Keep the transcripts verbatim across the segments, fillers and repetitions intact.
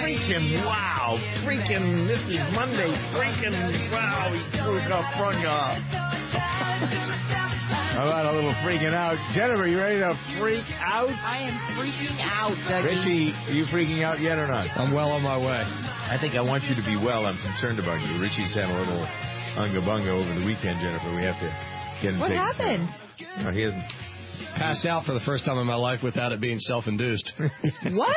freaking wow, freaking, this is Monday, freaking wow, he freaked up front off. How about a little freaking out? Jennifer, you ready to freak out? I am freaking out, Dougie. Richie, are you freaking out yet or not? I'm well on my way. I think I want you to be well. I'm concerned about you. Richie's had a little unga-bunga over the weekend, Jennifer. We have to get him What taken happened? care of. No, he hasn't. Passed out for the first time in my life without it being self-induced. What?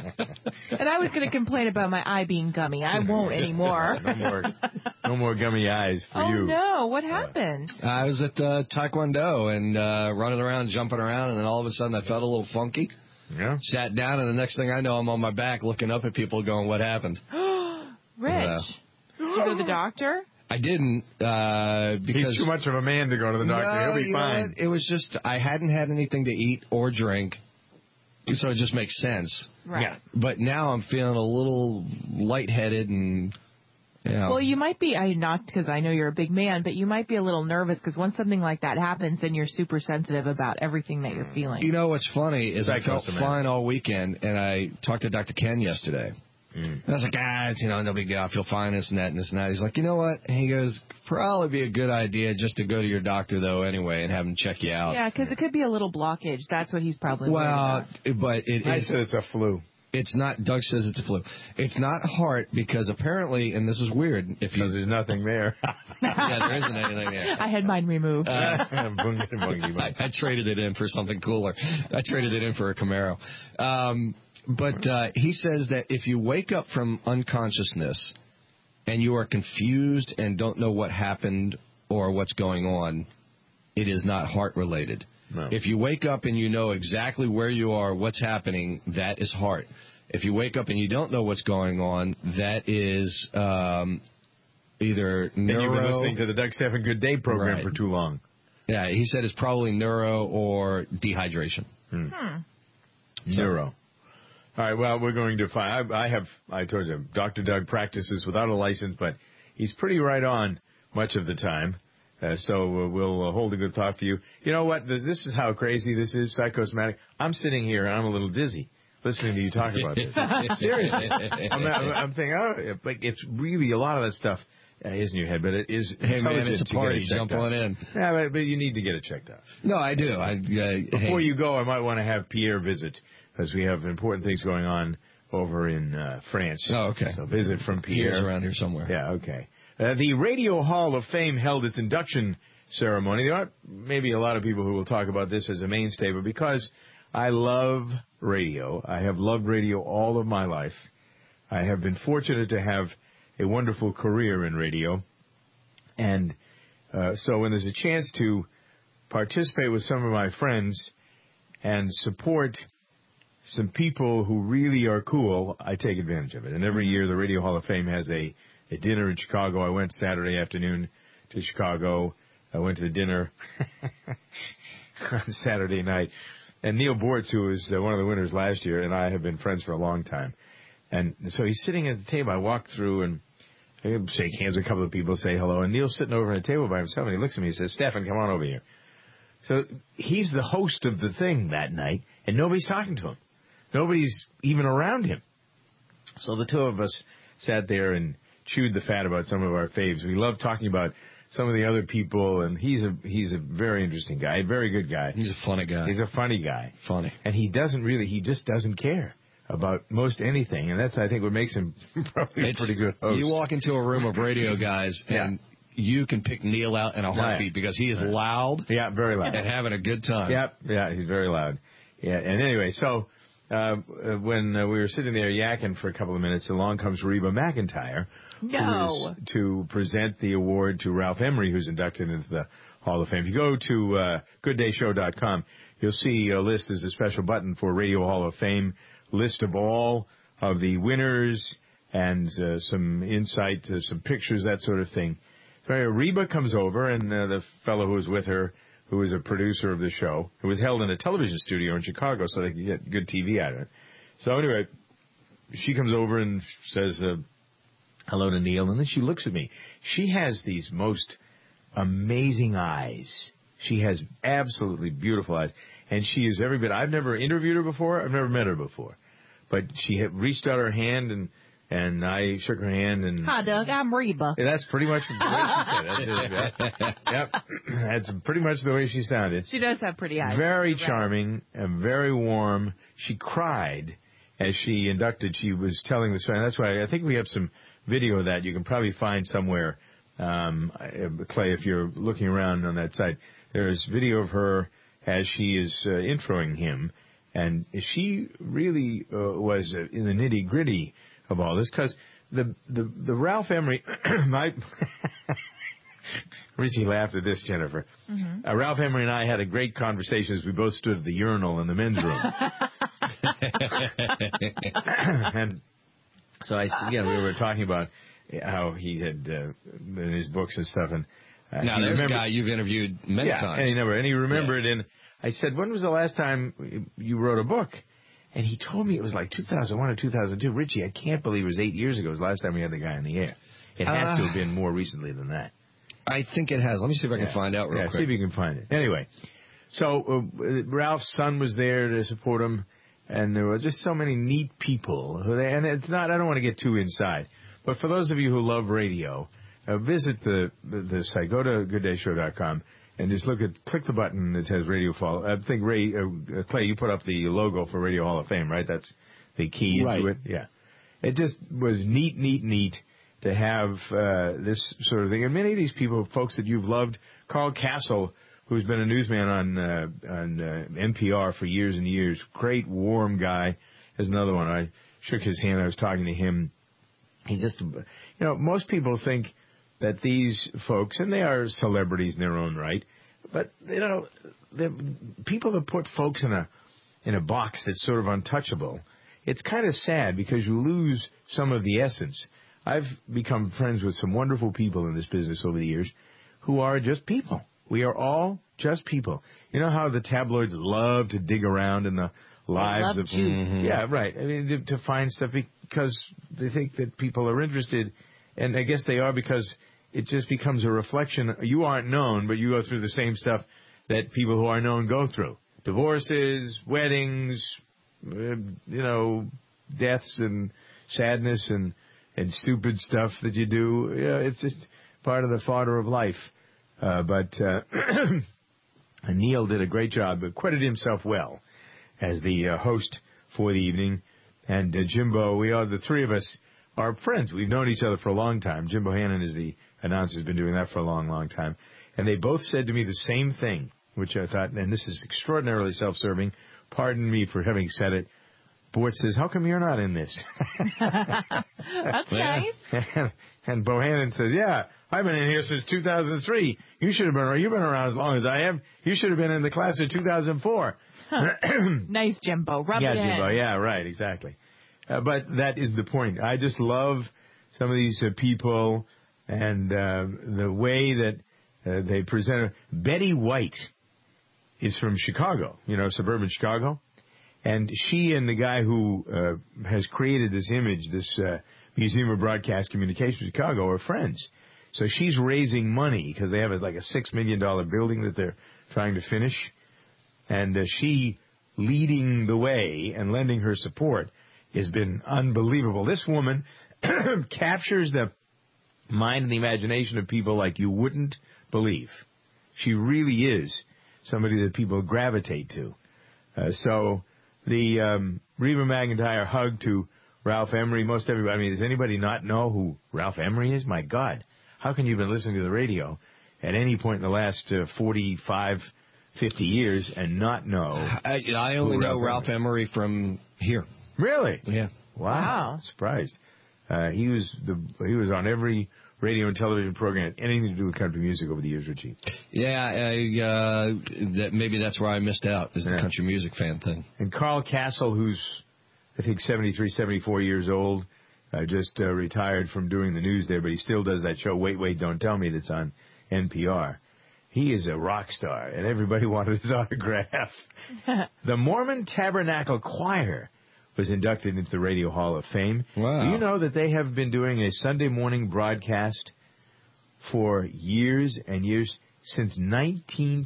And I was going to complain about my eye being gummy. I won't anymore. no more no more gummy eyes for oh, you. Oh, no. What happened? Uh, I was at uh, Taekwondo and uh, running around, jumping around, and then all of a sudden I felt a little funky. Yeah. Sat down, and the next thing I know, I'm on my back looking up at people going, what happened? Rich, uh, did you go to the doctor? I didn't, uh, because... He's too much of a man to go to the doctor. No, He'll be you fine. know what? It was just, I hadn't had anything to eat or drink, so it just makes sense. Right. Yeah. But now I'm feeling a little lightheaded and, you know... Well, you might be, I not because I know you're a big man, but you might be a little nervous because once something like that happens, then you're super sensitive about everything that you're feeling. You know what's funny is I felt Psychosomatic. fine all weekend, and I talked to Doctor Ken yesterday. Mm. I was like, ah, it's, you know, no big deal. I feel fine, this and that, and this and that. He's like, you know what? And he goes, probably be a good idea just to go to your doctor, though, anyway, and have him check you out. Yeah, because it could be a little blockage. That's what he's probably well, worried about. But it I is, said it's a flu. It's not, Doug says it's a flu. It's not heart because apparently, and this is weird. If Because you, there's nothing there. yeah, there isn't anything there. I had mine removed. Uh, I, I traded it in for something cooler. I traded it in for a Camaro. Um, but uh, he says that if you wake up from unconsciousness and you are confused and don't know what happened or what's going on, it is not heart-related. No. If you wake up and you know exactly where you are, what's happening, that is heart. If you wake up and you don't know what's going on, that is um, either neuro... And you've been listening to the Doug Stephan Good Day program Right. for too long. Yeah, he said it's probably neuro or dehydration. Hmm. Hmm. Neuro. All right, well, we're going to find... I, I have... I told you, Doctor Doug practices without a license, but he's pretty right on much of the time. Uh, so uh, we'll uh, hold a good thought for you. You know what? This is how crazy this is, psychosomatic. I'm sitting here and I'm a little dizzy listening to you talk about this. Seriously. I'm, I'm, I'm thinking, oh, like it's really a lot of that stuff uh, is in your head, but it is Hey, man, it's a to party. get it checked Jump out. on in. Yeah, but, but you need to get it checked out. No, I do. I, uh, Before hey. you go, I might want to have Pierre visit because we have important things going on over in uh, France. Oh, okay. So visit from Pierre. Pierre's around here somewhere. Yeah, okay. Uh, the Radio Hall of Fame held its induction ceremony. There aren't maybe a lot of people who will talk about this as a mainstay, but because I love radio, I have loved radio all of my life. I have been fortunate to have a wonderful career in radio. And uh, so when there's a chance to participate with some of my friends and support some people who really are cool, I take advantage of it. And every year the Radio Hall of Fame has a a dinner in Chicago. I went Saturday afternoon to Chicago. I went to the dinner on Saturday night. And Neil Bortz, who was uh, one of the winners last year, and I have been friends for a long time. And so he's sitting at the table. I walk through and I shake hands with a couple of people, say hello. And Neil's sitting over at a table by himself, and he looks at me and says, Stephan, come on over here. So he's the host of the thing that night, and nobody's talking to him. Nobody's even around him. So the two of us sat there and chewed the fat about some of our faves. We love talking about some of the other people, and he's a he's a very interesting guy, a very good guy. He's a funny guy. He's a funny guy. Funny. And he doesn't really, he just doesn't care about most anything, and that's, I think, what makes him probably It's, a pretty good host. You walk into a room of radio guys, and Yeah. you can pick Neil out in a heartbeat because he is Right. loud Yeah, very loud. and having a good time. Yep, yeah, he's very loud. Yeah, and anyway, so uh, when uh, we were sitting there yakking for a couple of minutes, along comes Reba McEntire, No. who is to present the award to Ralph Emery, who's inducted into the Hall of Fame. If you go to uh, good day show dot com, you'll see a list. There's a special button for Radio Hall of Fame, list of all of the winners and uh, some insight, uh, some pictures, that sort of thing. So Reba comes over, and uh, the fellow who was with her, who was a producer of the show, who was held in a television studio in Chicago so they could get good T V out of it. So anyway, she comes over and says uh, hello to Neil, and then she looks at me. She has these most amazing eyes. She has absolutely beautiful eyes, and she is every bit. I've never interviewed her before. I've never met her before. But she had reached out her hand and And I shook her hand. And hi, Doug. I'm Reba. That's pretty much the way she said it. That, yep. That's pretty much the way she sounded. She does have pretty eyes. Very charming and very warm. She cried as she inducted. She was telling the story. That's why I think we have some video of that you can probably find somewhere, um, Clay, if you're looking around on that site. There's video of her as she is uh, introing him. And she really uh, was uh, in the nitty-gritty of all this, because the, the, the Ralph Emery, my, Richie laughed at this, Jennifer. Mm-hmm. Uh, Ralph Emery and I had a great conversation as we both stood at the urinal in the men's room. And so I, yeah, we were talking about how he had, uh, in his books and stuff, and uh, now there's a guy you've interviewed many yeah, times. And he never, and he remembered, yeah. and I said, when was the last time you wrote a book? And he told me it was like two thousand one or two thousand two. Richie, I can't believe it was eight years ago. It was the last time we had the guy in the air. It has uh, to have been more recently than that. I think it has. Let me see if I can yeah. find out real yeah, quick. See if you can find it. Anyway, so uh, Ralph's son was there to support him, and there were just so many neat people. Who they, and it's not, I don't want to get too inside, but for those of you who love radio, uh, visit the, the, the site. Go to good day show dot com. And just look at, click the button that says Radio Hall. I think, Ray, uh, Clay, you put up the logo for Radio Hall of Fame, right? That's the key right. into it. Yeah. It just was neat, neat, neat to have uh, this sort of thing. And many of these people, folks that you've loved, Carl Castle, who's been a newsman on uh, on uh, N P R for years and years, great, warm guy, is another one. I shook his hand. I was talking to him. He just, you know, most people think that these folks, and they are celebrities in their own right, but, you know, the people that put folks in a in a box that's sort of untouchable, it's kind of sad because you lose some of the essence. I've become friends with some wonderful people in this business over the years who are just people. We are all just people. You know how the tabloids love to dig around in the lives of... Mm-hmm. Yeah, right. I mean, to, to find stuff because they think that people are interested, and I guess they are because... it just becomes a reflection. You aren't known, but you go through the same stuff that people who are known go through. Divorces, weddings, uh, you know, deaths and sadness and, and stupid stuff that you do. Yeah, it's just part of the fodder of life. Uh, but uh, Neil did a great job, but credited himself well as the uh, host for the evening. And uh, Jimbo, we are the three of us are friends. We've known each other for a long time. Jimbo Hannon is the announcer, has been doing that for a long, long time. And they both said to me the same thing, which I thought, and this is extraordinarily self-serving. Pardon me for having said it. Bort says, how come you're not in this? That's nice. And, and Bohannon says, yeah, I've been in here since two thousand three. You should have been, you've been around as long as I have. You should have been in the class of two thousand four. Huh. Nice, Jimbo. Rub yeah, it Jimbo. in. Yeah, right, exactly. Uh, but that is the point. I just love some of these uh, people and uh, the way that uh, they present. Betty White is from Chicago, you know, suburban Chicago. And she and the guy who uh, has created this image, this uh, Museum of Broadcast Communication in Chicago, are friends. So she's raising money because they have a, like a six million dollars building that they're trying to finish. And uh, she leading the way and lending her support has been unbelievable. This woman captures the mind and the imagination of people like you wouldn't believe. She really is somebody that people gravitate to. Uh, so the um, Reba McEntire hug to Ralph Emery, most everybody, I mean, does anybody not know who Ralph Emery is? My God, how can you have been listening to the radio at any point in the last uh, forty-five, fifty years and not know? I, I only know Ralph Emery. Emery from here. Really? Yeah. Wow. Wow. Surprised. Uh, he was the he was on every radio and television program that had anything to do with country music over the years, Richie. Yeah, I, uh, that maybe that's where I missed out, is the yeah. country music fan thing. And Carl Castle, who's, I think, seventy-three, seventy-four years old, uh, just uh, retired from doing the news there, but he still does that show, Wait, Wait, Don't Tell Me, that's on N P R. He is a rock star, and everybody wanted his autograph. The Mormon Tabernacle Choir was inducted into the Radio Hall of Fame. Wow. Do you know that they have been doing a Sunday morning broadcast for years and years, since nineteen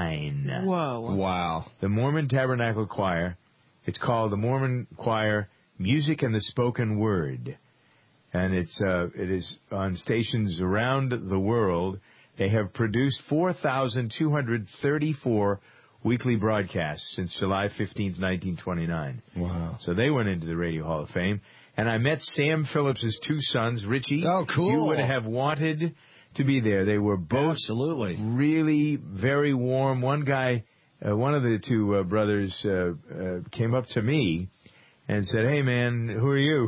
twenty-nine? Whoa. Wow. The Mormon Tabernacle Choir. It's called the Mormon Choir Music and the Spoken Word. And it's uh, it is on stations around the world. They have produced four thousand two hundred thirty-four weekly broadcasts since July fifteenth, nineteen twenty-nine. Wow. So they went into the Radio Hall of Fame. And I met Sam Phillips' two sons, Richie. Oh, cool. You would have wanted to be there. They were both Absolutely. really very warm. One guy, uh, one of the two uh, brothers uh, uh, came up to me and said, "Hey, man, who are you?"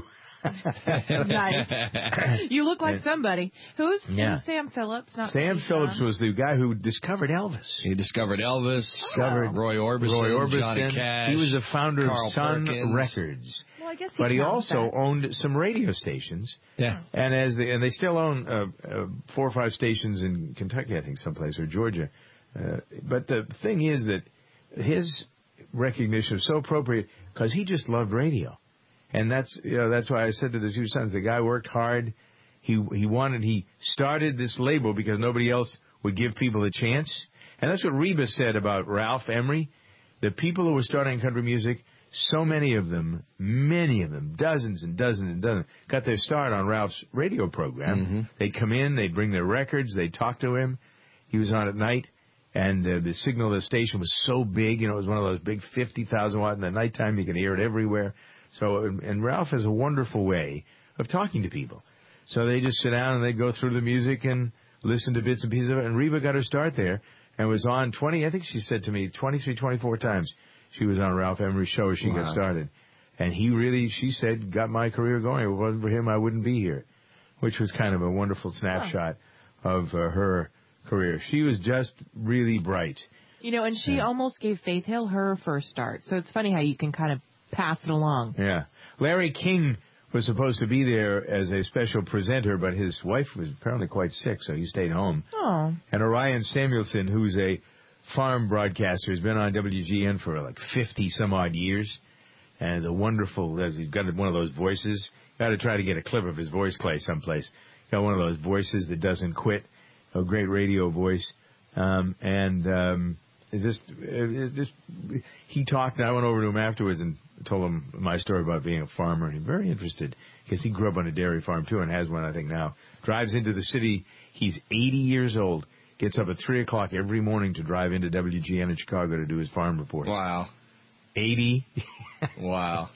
Nice. You look like somebody. Who's, Yeah. who's Sam Phillips? Not Sam Phillips John. was the guy who discovered Elvis. He discovered Elvis, Discovered Roy Orbison, Roy Orbison. Johnny Cash. He was the founder Carl of Sun Perkins. Records. Well, I guess he But he counts also that. owned some radio stations. Yeah. And as they, and they still own uh, uh, four or five stations in Kentucky, I think, someplace, or Georgia. Uh, but the thing is that his recognition was so appropriate because he just loved radio. And that's you know that's why I said to the two sons, the guy worked hard. He he wanted he started this label because nobody else would give people a chance. And that's what Reba said about Ralph Emery. The people who were starting country music, so many of them, many of them, dozens and dozens and dozens, got their start on Ralph's radio program. Mm-hmm. They'd come in, they'd bring their records, they'd talk to him. He was on at night, and uh, the signal of the station was so big, you know, it was one of those big fifty thousand watt. In the nighttime, you could hear it everywhere. So, and Ralph has a wonderful way of talking to people. So they just sit down and they go through the music and listen to bits and pieces of it. And Reba got her start there and was on twenty, I think she said to me, twenty-three, twenty-four times she was on Ralph Emery's show as she Wow. got started. And he really, she said, got my career going. If it wasn't for him, I wouldn't be here, which was kind of a wonderful snapshot of uh, her career. She was just really bright. You know, and she Yeah. almost gave Faith Hill her first start. So it's funny how you can kind of pass it along. Yeah. Larry King was supposed to be there as a special presenter, but his wife was apparently quite sick, so he stayed home. Oh. And Orion Samuelson, who's a farm broadcaster, has been on W G N for like fifty some odd years. And the wonderful, he's got one of those voices. Got to try to get a clip of his voice, Clay, someplace. Got one of those voices that doesn't quit. A great radio voice. Um, and um, it's just, it's just, he talked, and I went over to him afterwards and told him my story about being a farmer. And he's very interested because he grew up on a dairy farm, too, and has one, I think, now. Drives into the city. He's eighty years old. Gets up at three o'clock every morning to drive into W G N in Chicago to do his farm reports. Wow. eighty. Wow.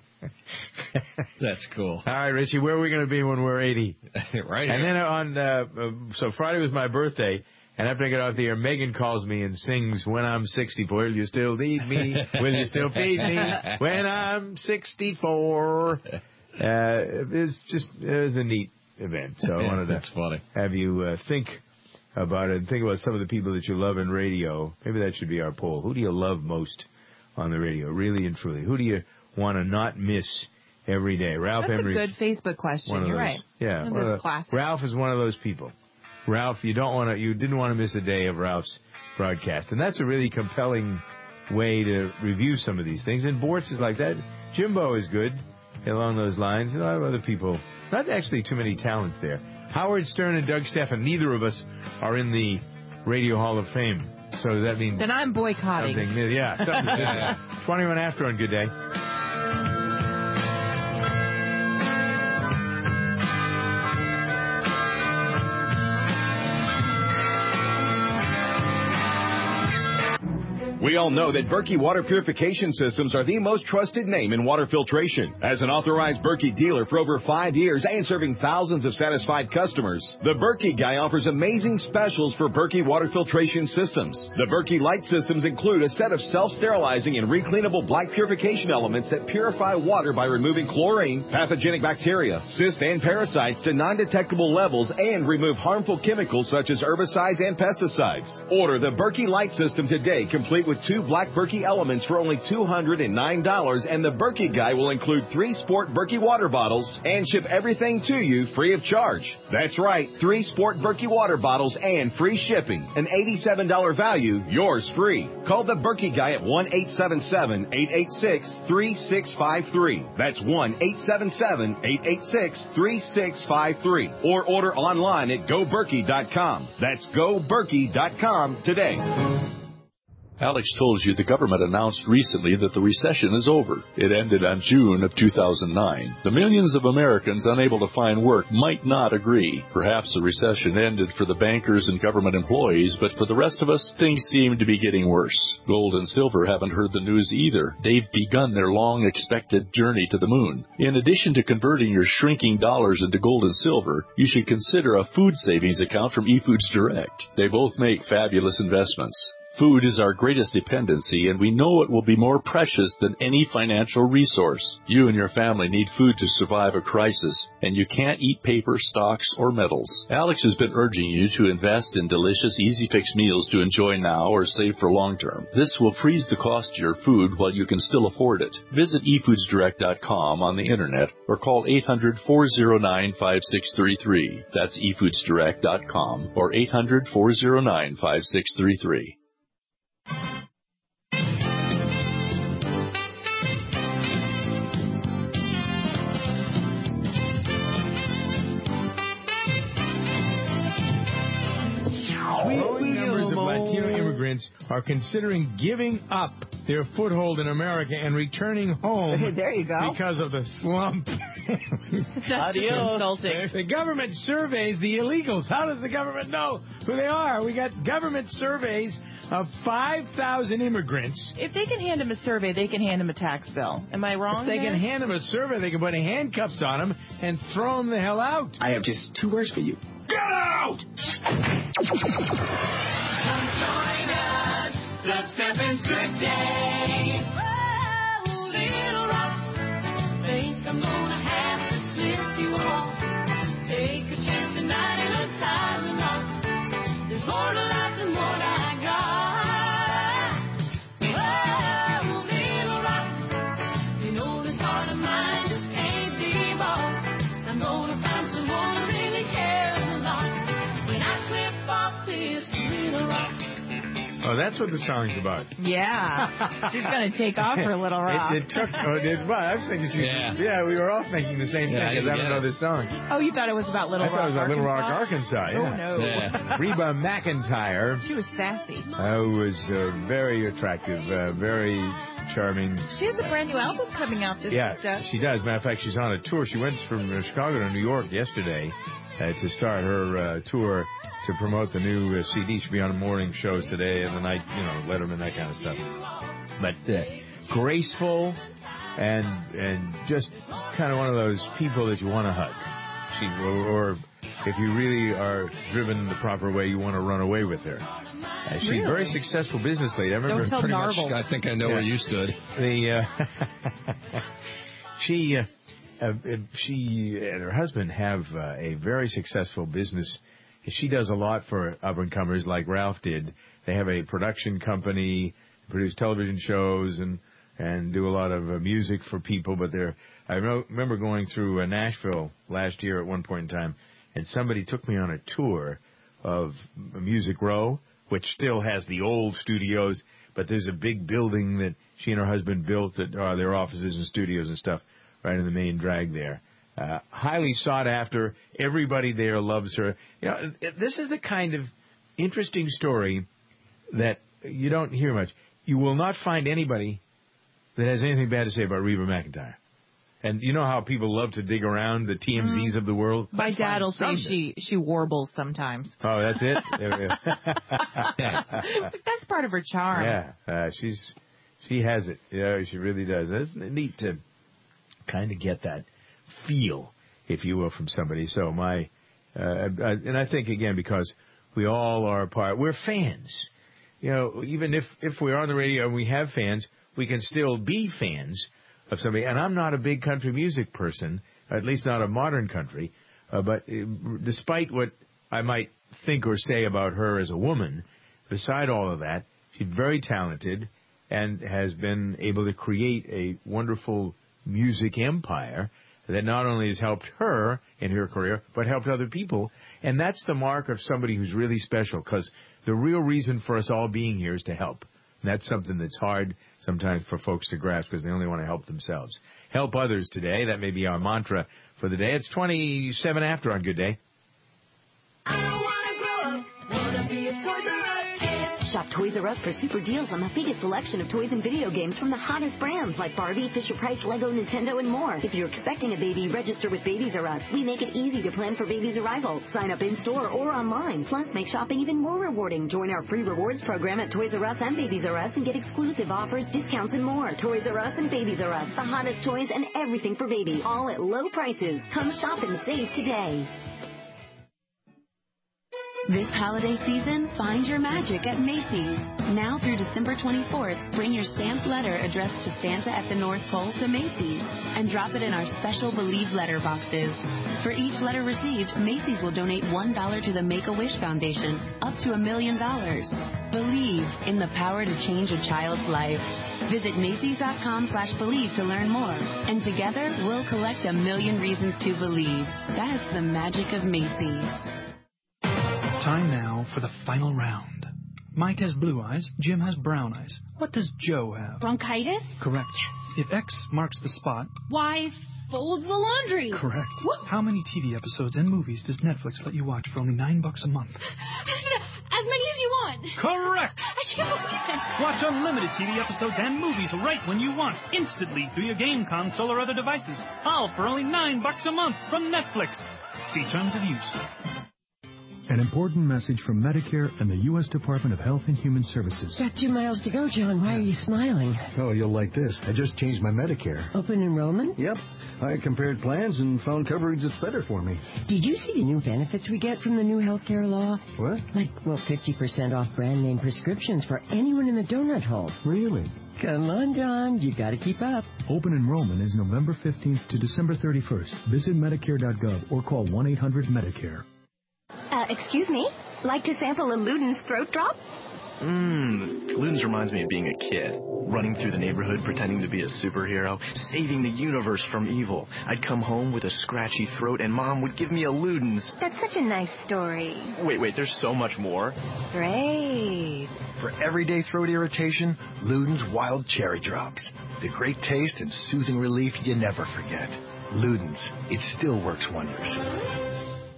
That's cool. All right, Richie, where are we going to be when we're eighty? Right And here. then on, uh, uh, so Friday was my birthday, and after I get off the air, Megan calls me and sings, "When I'm sixty-four, will you still need me? Will you still feed me? When I'm sixty-four." Uh, it was just, it was a neat event, so I wanted to That's funny. have you uh, think about it and think about some of the people that you love in radio. Maybe that should be our poll. Who do you love most on the radio, really and truly? Who do you want to not miss every day? Ralph That's Emery. a good Facebook question. One of You're those, right. Yeah, One of one of those the- classics. Ralph is one of those people. Ralph, you don't want to, you didn't want to miss a day of Ralph's broadcast, and that's a really compelling way to review some of these things. And Bortz is like that. Jimbo is good along those lines. And a lot of other people. Not actually too many talents there. Howard Stern and Doug Steffen. Neither of us are in the Radio Hall of Fame. So does that mean Then I'm boycotting. something? Yeah, something. twenty-one after on Good Day. We all know that Berkey water purification systems are the most trusted name in water filtration. As an authorized Berkey dealer for over five years and serving thousands of satisfied customers, the Berkey Guy offers amazing specials for Berkey water filtration systems. The Berkey Light systems include a set of self-sterilizing and recleanable black purification elements that purify water by removing chlorine, pathogenic bacteria, cysts, and parasites to non-detectable levels and remove harmful chemicals such as herbicides and pesticides. Order the Berkey Light system today, complete with two black Berkey elements for only two hundred nine dollars, and the Berkey Guy will include three Sport Berkey water bottles and ship everything to you free of charge. That's right, three Sport Berkey water bottles and free shipping. An eighty-seven dollars value, yours free. Call the Berkey Guy at one eight seven seven, eight eight six, three six five three. That's one eight seven seven, eight eight six, three six five three. Or order online at go berkey dot com. That's go berkey dot com today. Alex told you the government announced recently that the recession is over. It ended on June of two thousand nine. The millions of Americans unable to find work might not agree. Perhaps the recession ended for the bankers and government employees, but for the rest of us, things seem to be getting worse. Gold and silver haven't heard the news either. They've begun their long-expected journey to the moon. In addition to converting your shrinking dollars into gold and silver, you should consider a food savings account from eFoods Direct. They both make fabulous investments. Food is our greatest dependency, and we know it will be more precious than any financial resource. You and your family need food to survive a crisis, and you can't eat paper, stocks, or metals. Alex has been urging you to invest in delicious, easy-fix meals to enjoy now or save for long term. This will freeze the cost of your food while you can still afford it. Visit e foods direct dot com on the internet or call eight hundred, four oh nine, five six three three. That's e foods direct dot com or eight hundred, four oh nine, five six three three. Growing numbers of Latino immigrants are considering giving up their foothold in America and returning home. There you go. Because of the slump. That's insulting. The government surveys the illegals. How does the government know who they are? We got government surveys of five thousand immigrants. If they can hand him a survey, they can hand him a tax bill. Am I wrong? If they there? can hand him a survey, they can put handcuffs on him and throw him the hell out. I have just two words for you. Get out! Come join us. Dubstep and Good Day. Oh, little rock. Think I'm gonna have to slip you off. Take a chance tonight and a time enough. There's more to life than what I got. Oh, little rock. You know this heart of mine just can't be bought. I'm gonna find someone who really cares a lot. When I slip off this little rock. Oh, that's what the song's about. Yeah. She's going to take off her little rock. It, it took, oh, it, well, I was thinking she, yeah. yeah, we were all thinking the same Yeah, thing, because I don't know this song. Oh, you thought it was about Little I thought Rock, it was about Arkansas? Little Rock, Arkansas, yeah. Oh, no. Yeah. Reba McEntire. She was sassy. Uh, was uh, very attractive, uh, very charming. She has a brand new album coming out this Yeah, week. she does. Matter of fact, she's on a tour. She went from uh, Chicago to New York yesterday uh, to start her uh, tour to promote the new uh, C D. She'll be on the morning shows today and the night, you know, Letterman, that kind of stuff. But uh, graceful and and just kind of one of those people that you want to hug. She or, or if you really are driven the proper way, you want to run away with her. Uh, she's Really? a very successful business lady. I remember Don't tell pretty much. Narvel. I think I know where you stood. The uh, she uh, uh, she and her husband have uh, a very successful business. She does a lot for up and comers, like Ralph did. They have a production company, produce television shows, and and do a lot of uh, music for people. But they're I re- remember going through uh, Nashville last year at one point in time, and somebody took me on a tour of Music Row, which still has the old studios, but there's a big building that she and her husband built that are their offices and studios and stuff right in the main drag there. Uh, highly sought after. Everybody there loves her. You know, this is the kind of interesting story that you don't hear much. You will not find anybody that has anything bad to say about Reba McEntire. And you know how people love to dig around the T M Zs mm-hmm. of the world? My Let's dad will say she she warbles sometimes. Oh, that's it? There we go. That's part of her charm. Yeah, uh, she's she has it. Yeah, she really does. It's neat to kind of get that feel, if you will, from somebody. So my, uh, and I think, again, because we all are a part, we're fans. You know, even if, if we're on the radio and we have fans, we can still be fans of somebody. And I'm not a big country music person, at least not a modern country, uh, but despite what I might think or say about her as a woman, beside all of that, she's very talented and has been able to create a wonderful music empire that not only has helped her in her career, but helped other people. And that's the mark of somebody who's really special, because the real reason for us all being here is to help. And that's something that's hard sometimes for folks to grasp, because they only want to help themselves. Help others today. That may be our mantra for the day. It's twenty-seven after on Good Day. I don't want to grow up, want to be a Toys R Us kid. Shop Toys R Us for super deals on the biggest selection of toys and video games from the hottest brands like Barbie, Fisher-Price, Lego, Nintendo, and more. If you're expecting a baby, register with Babies R Us. We make it easy to plan for baby's arrival. Sign up in-store or online. Plus, make shopping even more rewarding. Join our free rewards program at Toys R Us and Babies R Us and get exclusive offers, discounts, and more. Toys R Us and Babies R Us. The hottest toys and everything for baby. All at low prices. Come shop and save today. This holiday season, find your magic at Macy's. Now through December twenty-fourth, bring your stamped letter addressed to Santa at the North Pole to Macy's and drop it in our special Believe letter boxes. For each letter received, Macy's will donate one dollar to the Make-A-Wish Foundation, up to a million dollars. Believe in the power to change a child's life. Visit Macy's.com slash believe to learn more. And together, we'll collect a million reasons to believe. That's the magic of Macy's. Time now for the final round. Mike has blue eyes, Jim has brown eyes. What does Joe have? Bronchitis? Correct. Yes. If X marks the spot, Y folds the laundry. Correct. Woo. How many T V episodes and movies does Netflix let you watch for only nine bucks a month? As many as you want. Correct. I can't believe it. Watch unlimited T V episodes and movies right when you want, instantly through your game console or other devices. All for only nine bucks a month from Netflix. See terms of use. An important message from Medicare and the U S Department of Health and Human Services. Got two miles to go, John. Why are you smiling? Oh, you'll like this. I just changed my Medicare. Open enrollment? Yep. I compared plans and found coverage that's better for me. Did you see the new benefits we get from the new health care law? What? Like, well, fifty percent off brand name prescriptions for anyone in the donut hole. Really? Come on, John. You got to keep up. Open enrollment is November fifteenth to December thirty-first. Visit Medicare dot gov or call one eight hundred Medicare. Uh, excuse me? Like to sample a Luden's throat drop? Mmm, Luden's reminds me of being a kid, running through the neighborhood pretending to be a superhero, saving the universe from evil. I'd come home with a scratchy throat and Mom would give me a Luden's. That's such a nice story. Wait, wait, there's so much more. Great. For everyday throat irritation, Luden's Wild Cherry Drops. The great taste and soothing relief you never forget. Luden's, it still works wonders.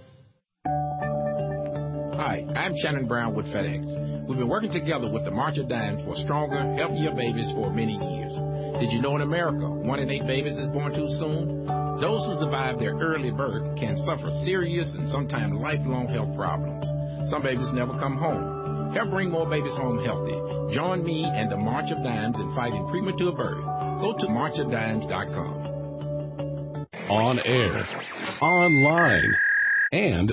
Hi, I'm Shannon Brown with FedEx. We've been working together with the March of Dimes for stronger, healthier babies for many years. Did you know in America, one in eight babies is born too soon? Those who survive their early birth can suffer serious and sometimes lifelong health problems. Some babies never come home. Help bring more babies home healthy. Join me and the March of Dimes in fighting premature birth. Go to march of dimes dot com. On air, online, and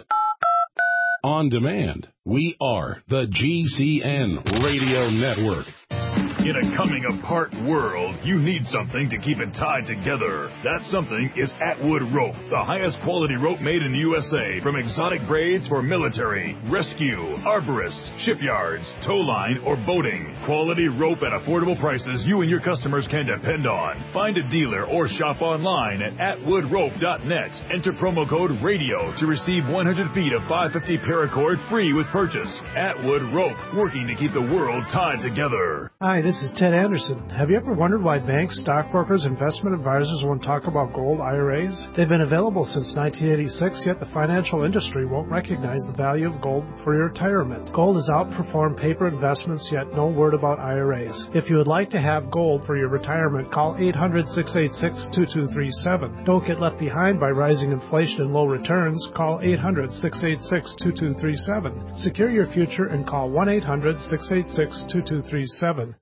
on demand. We are the G C N Radio Network. In a coming-apart world, you need something to keep it tied together. That something is Atwood Rope, the highest quality rope made in the U S A. From exotic braids for military, rescue, arborists, shipyards, tow line, or boating. Quality rope at affordable prices you and your customers can depend on. Find a dealer or shop online at atwood rope dot net. Enter promo code RADIO to receive one hundred feet of five fifty paracord free with purchase. Atwood Rope, working to keep the world tied together. Hi, this is Ted Anderson. Have you ever wondered why banks, stockbrokers, investment advisors won't talk about gold I R As? They've been available since nineteen eighty-six, yet the financial industry won't recognize the value of gold for your retirement. Gold has outperformed paper investments, yet no word about I R As. If you would like to have gold for your retirement, call eight hundred, six eight six, two two three seven. Don't get left behind by rising inflation and low returns. Call eight hundred, six eight six, two two three seven. Secure your future and call one eight hundred, six eight six, two two three seven.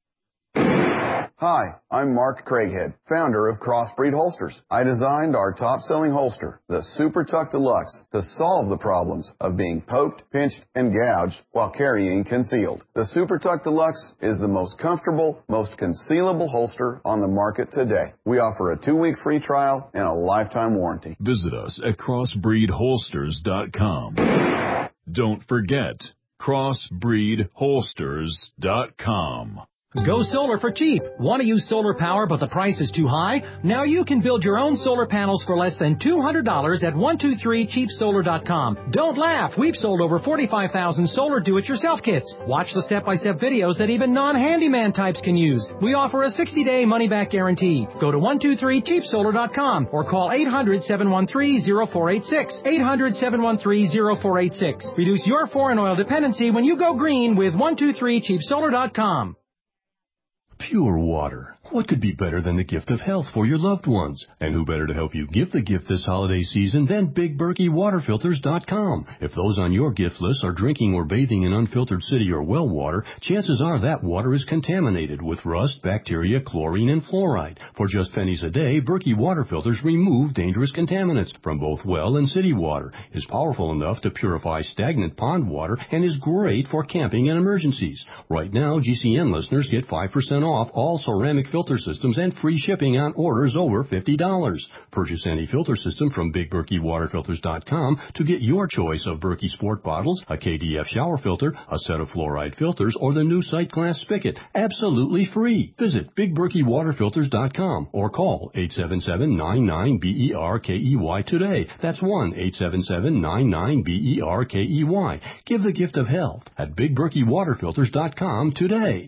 Hi, I'm Mark Craighead, founder of Crossbreed Holsters. I designed our top-selling holster, the Super Tuck Deluxe, to solve the problems of being poked, pinched, and gouged while carrying concealed. The Super Tuck Deluxe is the most comfortable, most concealable holster on the market today. We offer a two-week free trial and a lifetime warranty. Visit us at crossbreed holsters dot com. Don't forget, crossbreed holsters dot com. Go solar for cheap. Want to use solar power but the price is too high? Now you can build your own solar panels for less than two hundred dollars at one two three cheap solar dot com. Don't laugh. We've sold over forty-five thousand solar do-it-yourself kits. Watch the step-by-step videos that even non-handyman types can use. We offer a sixty-day money-back guarantee. Go to one two three cheap solar dot com or call eight hundred, seven one three, zero four eight six. eight hundred, seven one three, zero four eight six. Reduce your foreign oil dependency when you go green with one two three cheap solar dot com. Pure water. What could be better than the gift of health for your loved ones? And who better to help you give the gift this holiday season than Big Berkey Water Filters dot com? If those on your gift list are drinking or bathing in unfiltered city or well water, chances are that water is contaminated with rust, bacteria, chlorine, and fluoride. For just pennies a day, Berkey Water Filters remove dangerous contaminants from both well and city water, is powerful enough to purify stagnant pond water, and is great for camping and emergencies. Right now, G C N listeners get five percent off all ceramic filters filter systems and free shipping on orders over fifty dollars. Purchase any filter system from Big Berkey Water Filters dot com to get your choice of Berkey Sport bottles, a K D F shower filter, a set of fluoride filters, or the new sight glass spigot. Absolutely free. Visit Big Berkey Water Filters dot com or call eight seven seven, nine nine, B E R K E Y today. That's one eight seven seven, nine nine, B E R K E Y. Give the gift of health at Big Berkey Water Filters dot com today.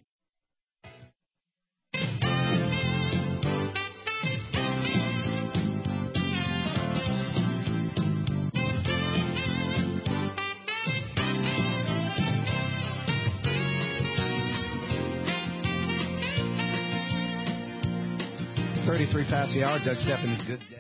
thirty-three past the hour. Doug Stephan, good day.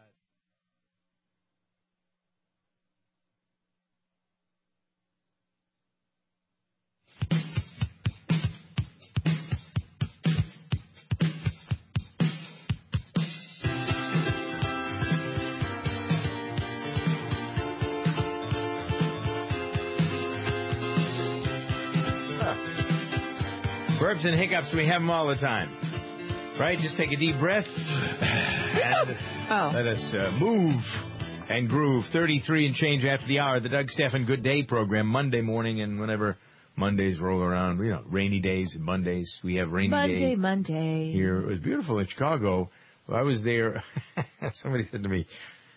Burps and hiccups, we have them all the time. Right? Just take a deep breath and oh. let us uh, move and groove. thirty-three and change after the hour. The Doug Stephan Good Day program, Monday morning, and whenever Mondays roll around, you know, rainy days and Mondays. We have rainy Monday, day Monday. here. It was beautiful in Chicago. I was there. Somebody said to me,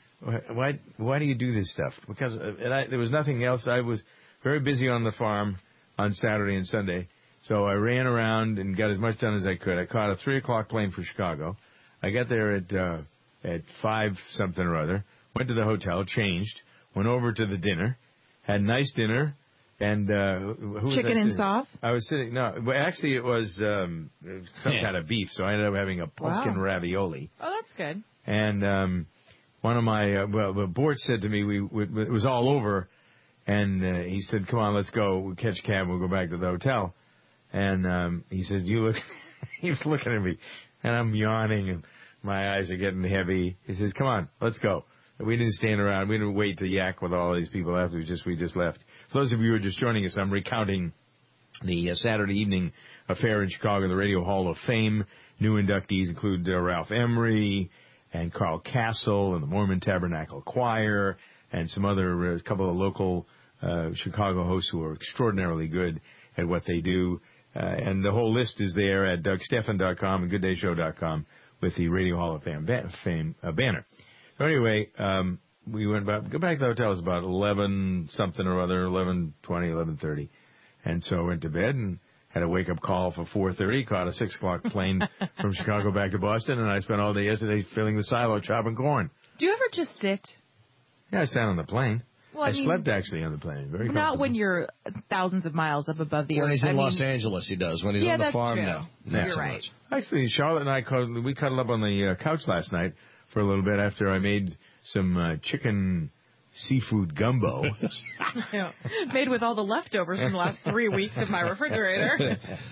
why, why do you do this stuff? Because and I, there was nothing else. I was very busy on the farm on Saturday and Sunday. So I ran around and got as much done as I could. I caught a three o'clock plane for Chicago. I got there at uh, at five something or other. Went to the hotel, changed, went over to the dinner, had a nice dinner, and uh, who was chicken I and sitting? sauce. I was sitting. No, well, actually it was um, some Yeah. kind of beef. So I ended up having a pumpkin Wow. ravioli. Oh, that's good. And um, one of my uh, well, the board said to me, we, we it was all over, and uh, he said, "Come on, let's go. We'll catch a cab. We'll go back to the hotel." And um, he said, "You look." He was looking at me, and I'm yawning, and my eyes are getting heavy. He says, "Come on, let's go." And we didn't stand around. We didn't wait to yak with all these people after. We just we just left. For those of you who are just joining us, I'm recounting the uh, Saturday evening affair in Chicago, the Radio Hall of Fame. New inductees include uh, Ralph Emery and Carl Castle and the Mormon Tabernacle Choir and some other a couple of local uh, Chicago hosts who are extraordinarily good at what they do. Uh, and the whole list is there at Doug Stephan dot com and Good Day Show dot com with the Radio Hall of Fame, ba- fame uh, banner. So anyway, um, we went back, go back to the hotel. It was about eleven something or other, eleven twenty, eleven thirty. And so I went to bed and had a wake-up call for four thirty, caught a six o'clock plane from Chicago back to Boston, and I spent all day yesterday filling the silo chopping corn. Do you ever just sit? Yeah, I sat on the plane. Well, I I mean, slept actually on the plane. Very Not when you're thousands of miles up above the When earth. he's in I Los mean, Angeles, he does. When he's yeah, on the that's farm, true. no. You're Not so right. much. Actually, Charlotte and I, cuddled, we cuddled up on the uh, couch last night for a little bit after I made some uh, chicken seafood gumbo. Yeah. Made with all the leftovers from the last three weeks of my refrigerator.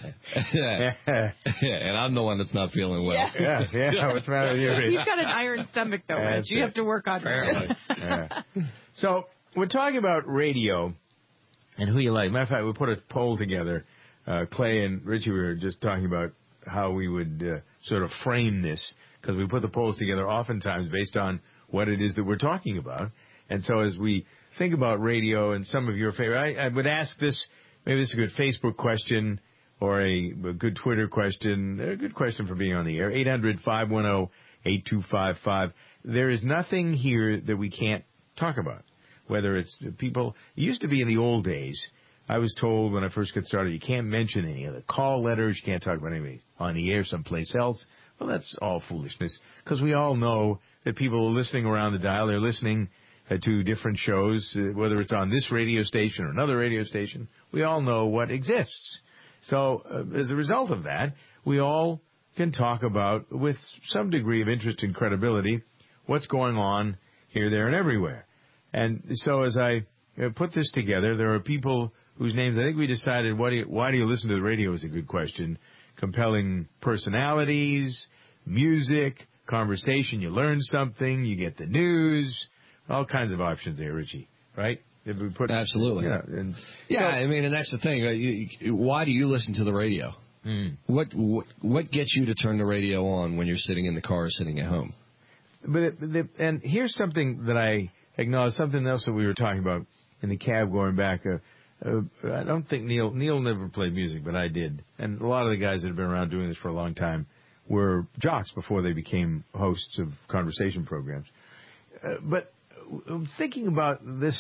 yeah. yeah, and I'm the one that's not feeling well. Yeah. yeah, yeah. What's the matter with you, Rich? You've got an iron stomach, though, Rich. That's You it. have to work on it. yeah. So we're talking about radio and who you like. Matter of fact, we put a poll together. Uh, Clay and Richie were just talking about how we would uh, sort of frame this, because we put the polls together oftentimes based on what it is that we're talking about. And so as we think about radio and some of your favorite, I, I would ask this, maybe this is a good Facebook question. or a, a good Twitter question, a good question for being on the air, eight hundred, five one zero, eight two five five. There is nothing here that we can't talk about, whether it's people. It used to be in the old days, I was told when I first got started, you can't mention any of the call letters, you can't talk about anything on the air someplace else. Well, that's all foolishness, because we all know that people are listening around the dial. They're listening uh, to different shows, uh, whether it's on this radio station or another radio station. We all know what exists. So uh, as a result of that, we all can talk about, with some degree of interest and credibility, what's going on here, there, and everywhere. And so as I uh, put this together, there are people whose names I think we decided, what do you, why do you listen to the radio is a good question. Compelling personalities, music, conversation, you learn something, you get the news, all kinds of options there, Richie, right? If we put, Absolutely. Yeah, and yeah so, I mean, and that's the thing. Uh, you, why do you listen to the radio? Mm. What, what what gets you to turn the radio on when you're sitting in the car or sitting at home? But it, the, and here's something that I acknowledge, something else that we were talking about in the cab going back. Uh, Uh, I don't think Neil Neil never played music, but I did. And a lot of the guys that have been around doing this for a long time were jocks before they became hosts of conversation programs. Uh, but thinking about this,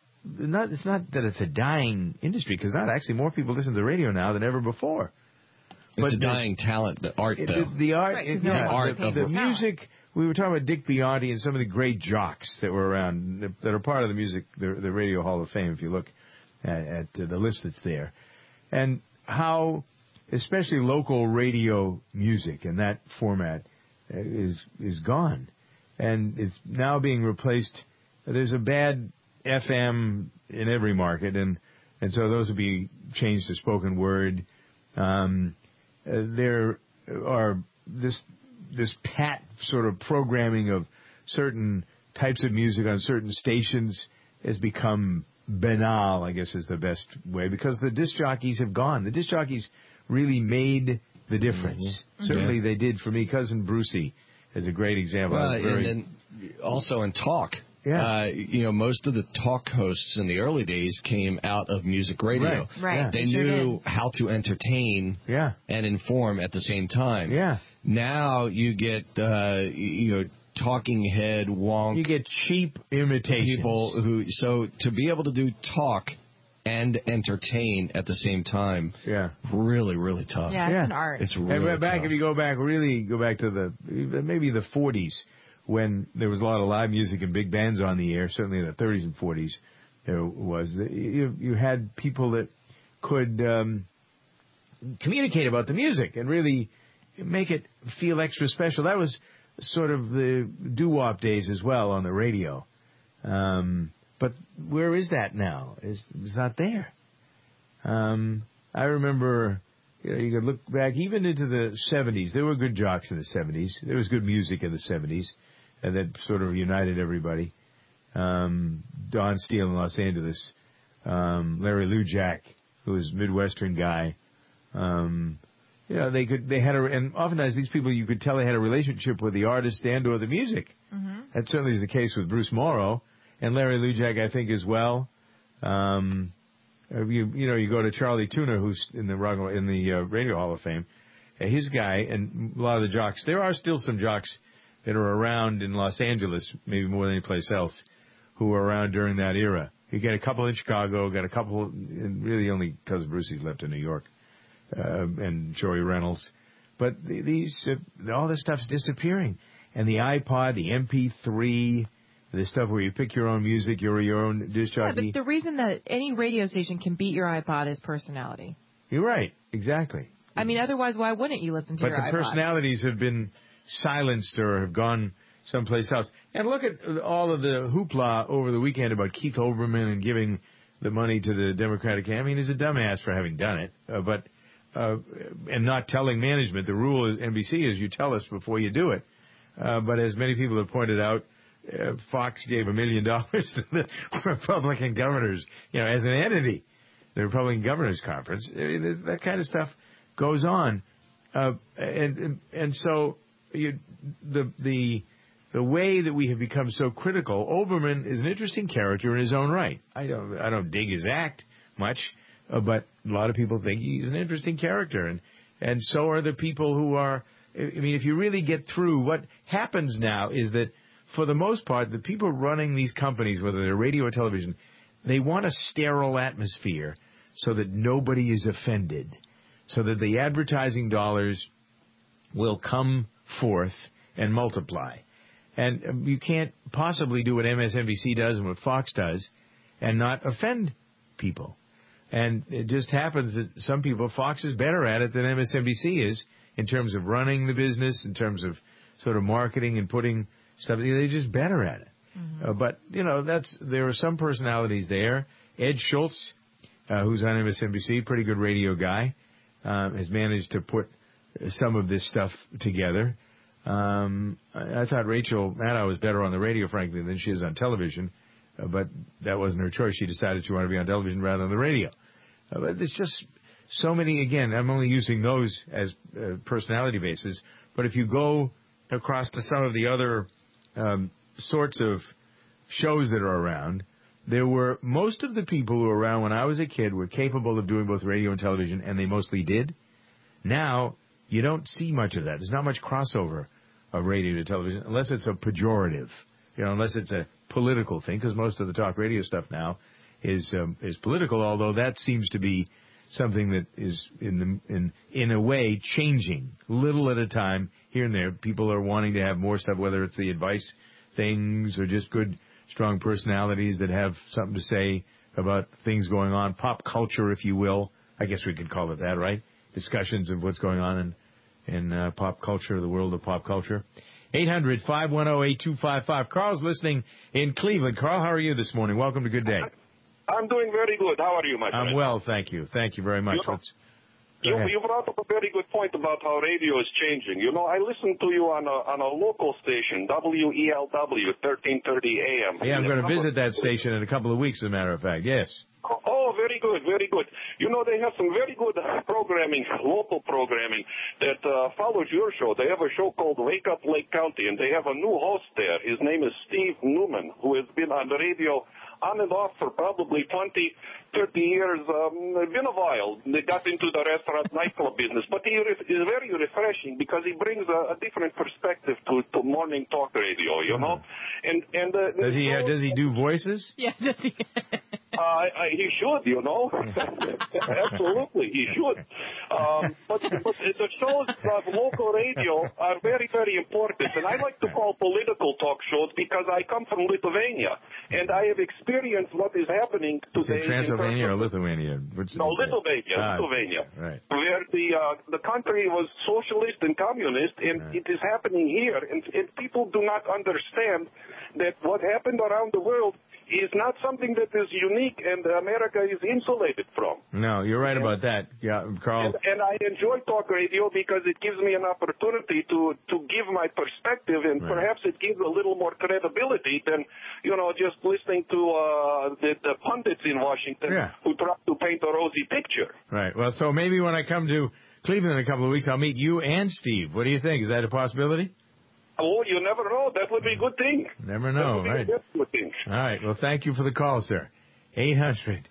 not it's not that it's a dying industry, because not actually more people listen to the radio now than ever before. It's but a dying the, talent, the art, it, though. The, the art, right, it, no yeah, art the, of the music. We were talking about Dick Biondi and some of the great jocks that were around that, that are part of the music, the, the Radio Hall of Fame. If you look at, at the list that's there, and how, especially local radio music and that format is is gone, and it's now being replaced. There's a bad F M in every market, and and so those will be changed to spoken word. Um, uh, there are this this pat sort of programming of certain types of music on certain stations has become banal, I guess is the best way, because the disc jockeys have gone. The disc jockeys really made the difference. Mm-hmm. Certainly yeah. they did for me. Cousin Brucey is a great example. Well, very... and then also in talk. Yeah. Uh, you know, most of the talk hosts in the early days came out of music radio. Right. right. Yeah. They sure knew did. how to entertain yeah. and inform at the same time. Yeah. Now you get, uh, you know, talking head wonk. You get cheap imitations. People who, so to be able to do talk and entertain at the same time, yeah, really, really tough. Yeah, it's yeah. an art. It's really and back, tough. if you go back, really go back to the, maybe the forties, when there was a lot of live music and big bands on the air, certainly in the thirties and forties, there was, you, you had people that could um, communicate about the music and really make it feel extra special. That was sort of the doo-wop days as well on the radio. Um, but where is that now? It's, it's not there. Um, I remember, you know, you could look back even into the seventies. There were good jocks in the seventies. There was good music in the seventies, and that sort of united everybody. Um, Don Steele in Los Angeles, um, Larry Lujack, who was a Midwestern guy. Um, You know, they could, they had a, and oftentimes these people, you could tell they had a relationship with the artist and or the music. Mm-hmm. That certainly is the case with Bruce Morrow and Larry Lujack, I think, as well. Um, you, you know, you go to Charlie Tuna, who's in the rock, in the uh, Radio Hall of Fame. Uh, his guy and a lot of the jocks. There are still some jocks that are around in Los Angeles, maybe more than any place else, who were around during that era. You get a couple in Chicago, got a couple, and really only because Brucey's left in New York. Uh, and Joey Reynolds, but th- these uh, all this stuff's disappearing, and the iPod, the M P three, the stuff where you pick your own music, you're your own disc jockey. Yeah, but the reason that any radio station can beat your iPod is personality. You're right, exactly. I mean, otherwise, why wouldn't you listen to but your iPod? But the personalities have been silenced or have gone someplace else. And look at all of the hoopla over the weekend about Keith Olbermann and giving the money to the Democratic. I mean, he's a dumbass for having done it, uh, but. Uh, and not telling management. The rule at N B C is you tell us before you do it. Uh, but as many people have pointed out, uh, Fox gave a million dollars to the Republican governors, you know, as an entity, the Republican Governors Conference. I mean, that kind of stuff goes on. Uh, and, and, and so you, the, the, the way that we have become so critical, Olbermann is an interesting character in his own right. I don't, I don't dig his act much. uh, but a lot of people think he's an interesting character, and and so are the people who are. I mean, if you really get through, what happens now is that, for the most part, the people running these companies, whether they're radio or television, they want a sterile atmosphere so that nobody is offended, so that the advertising dollars will come forth and multiply. And you can't possibly do what M S N B C does and what Fox does and not offend people. And it just happens that some people, Fox is better at it than M S N B C is in terms of running the business, in terms of sort of marketing and putting stuff. They're just better at it. Mm-hmm. Uh, but, you know, that's there are some personalities there. Ed Schultz, uh, who's on M S N B C, pretty good radio guy, uh, has managed to put some of this stuff together. Um, I, I thought Rachel Maddow was better on the radio, frankly, than she is on television. Uh, but that wasn't her choice. She decided she wanted to be on television rather than the radio. Uh, but there's just so many, again, I'm only using those as uh, personality bases. But if you go across to some of the other um, sorts of shows that are around, there were most of the people who were around when I was a kid were capable of doing both radio and television, and they mostly did. Now, you don't see much of that. There's not much crossover of radio to television, unless it's a pejorative, you know, unless it's a political thing, because most of the talk radio stuff now is um, is political, although that seems to be something that is in the, in in a way changing little at a time here and there. People are wanting to have more stuff, whether it's the advice things or just good, strong personalities that have something to say about things going on, pop culture, if you will. I guess we could call it that, right? Discussions of what's going on in in uh, pop culture, the world of pop culture. eight hundred, five one zero, eight two five five. Carl's listening in Cleveland. Carl, how are you this morning? Welcome to Good Day. I'm doing very good. How are you, my friend? I'm well, thank you. Thank you very much. You know, Let's, you, you brought up a very good point about how radio is changing. You know, I listen to you on a on a local station, W E L W, thirteen thirty A M. Yeah, I'm going to visit that station in a couple of weeks, as a matter of fact. Yes. Oh, very good, very good. You know, they have some very good programming, local programming that uh, follows your show. They have a show called Wake Up Lake County, and they have a new host there. His name is Steve Newman, who has been on the radio on and off for probably twenty, thirty years. Um, it's been a while. They got into the restaurant nightclub business, but he is very refreshing because he brings a, a different perspective to, to morning talk radio, you know. And and uh, does he uh, does he do voices? Yeah, does he? uh, I, he should, you know. Absolutely, he should. Um, but, but the shows of local radio are very, very important, and I like to call political talk shows because I come from Lithuania, and I have experienced what is happening today. Transylvania or Lithuania? What's no, Lithuania, ah, Lithuania, right. where the uh, the country was socialist and communist, and right. It is happening here, and, and people do not understand that what happened around the world is not something that is unique and America is insulated from. No, you're right and, about that, yeah, Carl. And, and I enjoy talk radio because it gives me an opportunity to, to give my perspective, and right. perhaps it gives a little more credibility than, you know, just listening to uh, the, the pundits in Washington yeah. who try to paint a rosy picture. Right. Well, so maybe when I come to Cleveland in a couple of weeks, I'll meet you and Steve. What do you think? Is that a possibility? Oh, you never know. That would be a good thing. Never know, right? Good thing. All right. Well, thank you for the call, sir. eight hundred.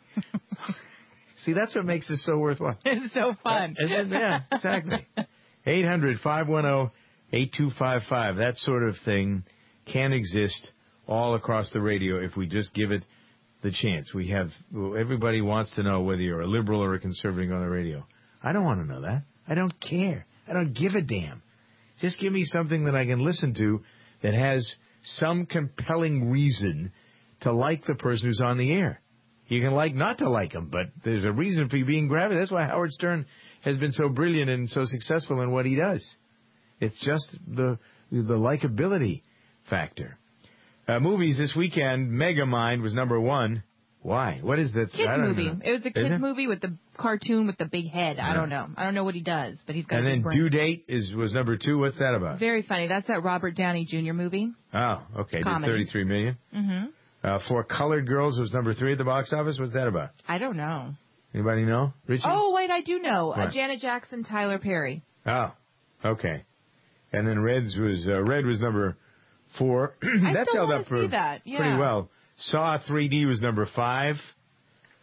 See, that's what makes this so worthwhile. It's so fun. Isn't it? Yeah, exactly. eight hundred, five one zero, eight two five five. That sort of thing can exist all across the radio if we just give it the chance. We have, well, everybody wants to know whether you're a liberal or a conservative on the radio. I don't want to know that. I don't care. I don't give a damn. Just give me something that I can listen to that has some compelling reason to like the person who's on the air. You can like not to like him, but there's a reason for you being grabbed. That's why Howard Stern has been so brilliant and so successful in what he does. It's just the the likability factor. Uh, movies this weekend, Megamind was number one. Why? What is that? Kids movie. Know. It was a kids movie with the cartoon with the big head. I don't know. I don't know what he does, but he's got. And a then big brain. Due Date is was number two. What's that about? Very funny. That's that Robert Downey Junior movie. Oh, okay. Did thirty-three million. Mm-hmm. Uh, For Colored Girls was number three at the box office. What's that about? I don't know. Anybody know? Richie? Oh, wait, I do know. Uh, Janet Jackson, Tyler Perry. Oh, okay. And then Reds was uh, Red was number four. I That's still held want up to for see that. Yeah. pretty well. Saw three D was number five.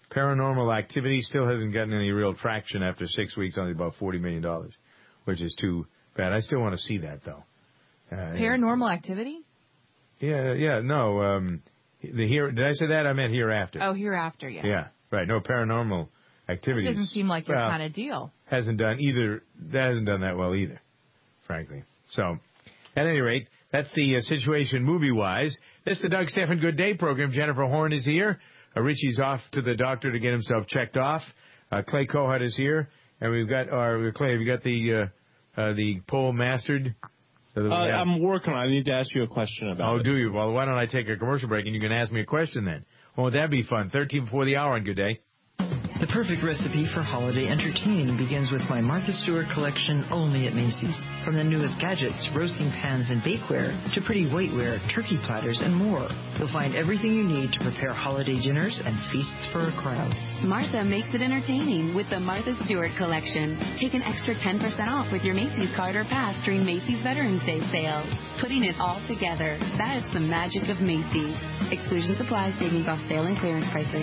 Paranormal Activity still hasn't gotten any real traction after six weeks, only about forty million dollars, which is too bad. I still want to see that, though. Uh, Paranormal Activity? Yeah, yeah, no. Um, the here, did I say that? I meant Hereafter. Oh, Hereafter, yeah. Yeah, right. No, Paranormal Activity. It doesn't seem like your well, kind of deal. Hasn't done either. That hasn't done that well either, frankly. So, at any rate, that's the uh, situation movie-wise. This is the Doug Stephan Good Day program. Jennifer Horn is here. Uh, Richie's off to the doctor to get himself checked off. Uh, Clay Kohut is here, and we've got our Clay. Have you got the uh, uh, the poll mastered? So uh, I'm working on it. I need to ask you a question about oh, it. Oh, do you? Well, why don't I take a commercial break and you can ask me a question then? Won't that be fun? thirteen before the hour on Good Day. The perfect recipe for holiday entertaining begins with my Martha Stewart collection only at Macy's. From the newest gadgets, roasting pans and bakeware, to pretty whiteware, turkey platters, and more. You'll find everything you need to prepare holiday dinners and feasts for a crowd. Martha makes it entertaining with the Martha Stewart collection. Take an extra ten percent off with your Macy's card or pass during Macy's Veterans Day sale. Putting it all together, that's the magic of Macy's. Exclusions apply. Savings off sale and clearance prices.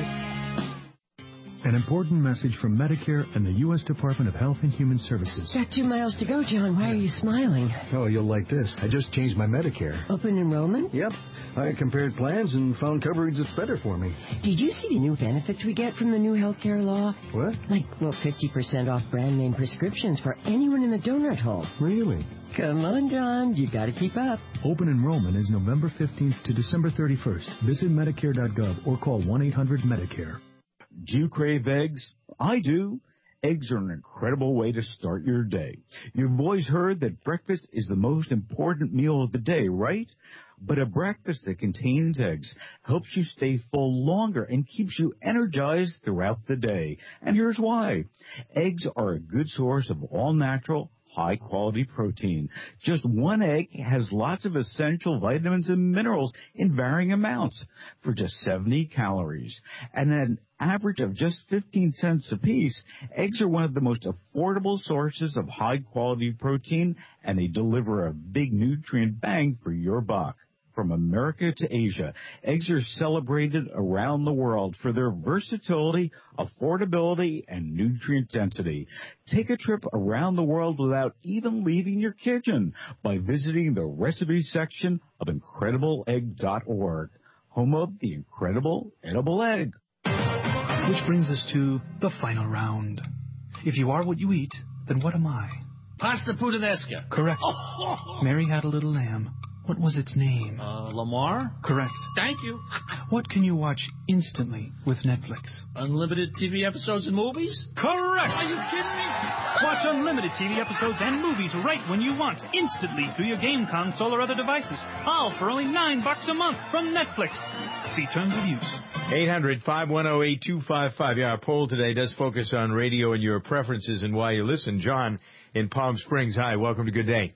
An important message from Medicare and the U S Department of Health and Human Services. Got two miles to go, John. Why are you smiling? Oh, you'll like this. I just changed my Medicare. Open enrollment? Yep. I compared plans and found coverage that's better for me. Did you see the new benefits we get from the new health care law? What? Like, well, fifty percent off brand name prescriptions for anyone in the donut hole. Really? Come on, John. You got to keep up. Open enrollment is November fifteenth to December thirty-first. Visit Medicare dot gov or call one eight hundred Medicare. Do you crave eggs? I do. Eggs are an incredible way to start your day. You've always heard that breakfast is the most important meal of the day, right? But a breakfast that contains eggs helps you stay full longer and keeps you energized throughout the day. And here's why. Eggs are a good source of all-natural, high-quality protein. Just one egg has lots of essential vitamins and minerals in varying amounts for just seventy calories. And at an average of just fifteen cents apiece, eggs are one of the most affordable sources of high-quality protein, and they deliver a big nutrient bang for your buck. From America to Asia, eggs are celebrated around the world for their versatility, affordability, and nutrient density. Take a trip around the world without even leaving your kitchen by visiting the recipe section of incredible egg dot org, home of the incredible edible egg. Which brings us to the final round. If you are what you eat, then what am I? Pasta puttanesca. Correct. Oh. Mary had a little lamb. What was its name? Uh, Lamar? Correct. Thank you. What can you watch instantly with Netflix? Unlimited T V episodes and movies? Correct. Are you kidding me? Watch unlimited T V episodes and movies right when you want, instantly through your game console or other devices. All for only nine bucks a month from Netflix. See terms of use. eight hundred, five one zero, eight two five five. Yeah, our poll today does focus on radio and your preferences and why you listen. John in Palm Springs, hi, welcome to Good Day.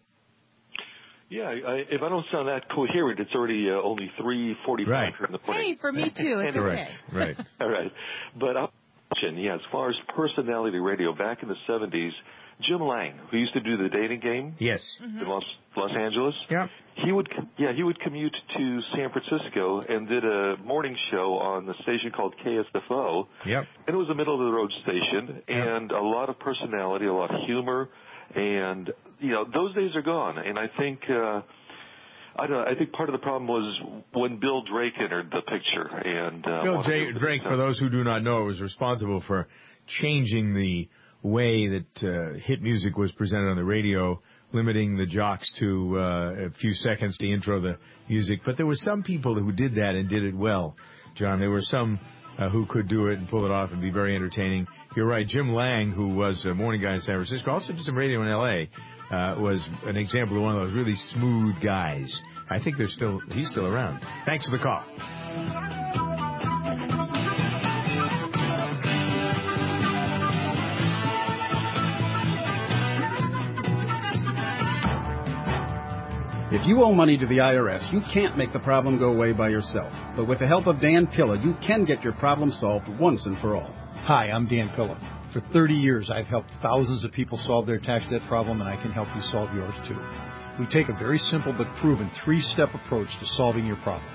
Yeah, I, if I don't sound that coherent, it's already uh, only three forty-five right. in the morning. Hey, for me too. It's Correct. okay. Right. All right. But I'm yeah, as far as personality radio, back in the seventies, Jim Lang, who used to do the dating game, yes, in Los, Los Angeles, yeah, he would yeah he would commute to San Francisco and did a morning show on the station called K S F O. Yep. And it was a middle of the road station, and a lot of personality, a lot of humor. And, you know, those days are gone. And I think, uh, I don't know, I think part of the problem was when Bill Drake entered the picture. And uh, Bill J- Drake, for those who do not know, was responsible for changing the way that uh, hit music was presented on the radio, limiting the jocks to uh, a few seconds to intro the music. But there were some people who did that and did it well, John. There were some uh, who could do it and pull it off and be very entertaining. You're right. Jim Lang, who was a morning guy in San Francisco, also did some radio in L A, uh, was an example of one of those really smooth guys. I think they're still he's still around. Thanks for the call. If you owe money to the I R S, you can't make the problem go away by yourself. But with the help of Dan Pilla, you can get your problem solved once and for all. Hi, I'm Dan Pilla. For thirty years, I've helped thousands of people solve their tax debt problem, and I can help you solve yours too. We take a very simple but proven three-step approach to solving your problem.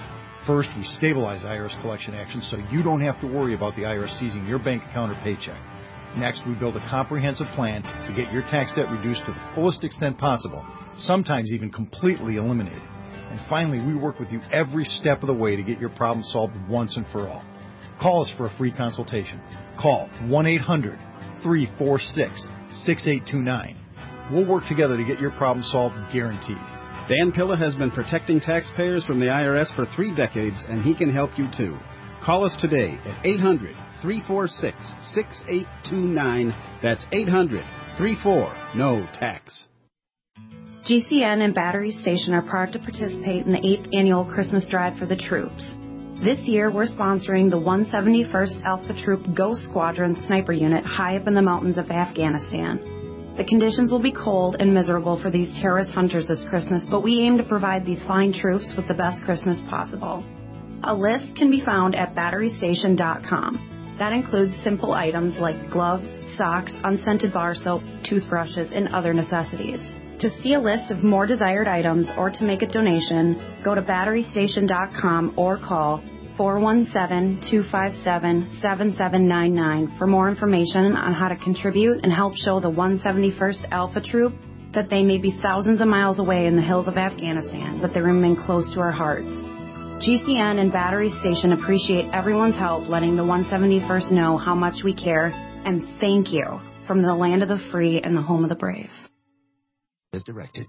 First, we stabilize I R S collection actions so you don't have to worry about the I R S seizing your bank account or paycheck. Next, we build a comprehensive plan to get your tax debt reduced to the fullest extent possible, sometimes even completely eliminated. And finally, we work with you every step of the way to get your problem solved once and for all. Call us for a free consultation. Call one eight hundred, three four six, six eight two nine. We'll work together to get your problem solved, guaranteed. Dan Pilla has been protecting taxpayers from the I R S for three decades, and he can help you too. Call us today at eight hundred, three four six, six eight two nine. That's eight hundred, three four, N O tax. G C N and Battery Station are proud to participate in the eighth Annual Christmas Drive for the Troops. This year, we're sponsoring the one hundred seventy-first Alpha Troop Ghost Squadron Sniper Unit high up in the mountains of Afghanistan. The conditions will be cold and miserable for these terrorist hunters this Christmas, but we aim to provide these fine troops with the best Christmas possible. A list can be found at battery station dot com. That includes simple items like gloves, socks, unscented bar soap, toothbrushes, and other necessities. To see a list of more desired items or to make a donation, go to battery station dot com or call four one seven, two five seven, seven seven nine nine for more information on how to contribute and help show the one hundred seventy-first Alpha Troop that they may be thousands of miles away in the hills of Afghanistan, but they remain close to our hearts. G C N and Battery Station appreciate everyone's help letting the one hundred seventy-first know how much we care, and thank you from the land of the free and the home of the brave. As directed.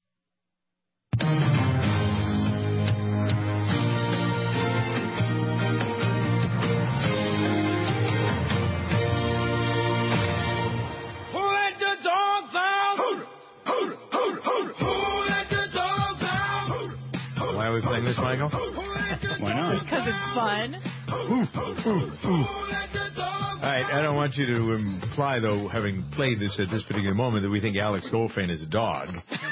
Why are we playing this, Michael? Why not? Because it's fun. All right, I don't want you to imply, though, having played this at this particular moment, that we think Alex Goldfein is a dog.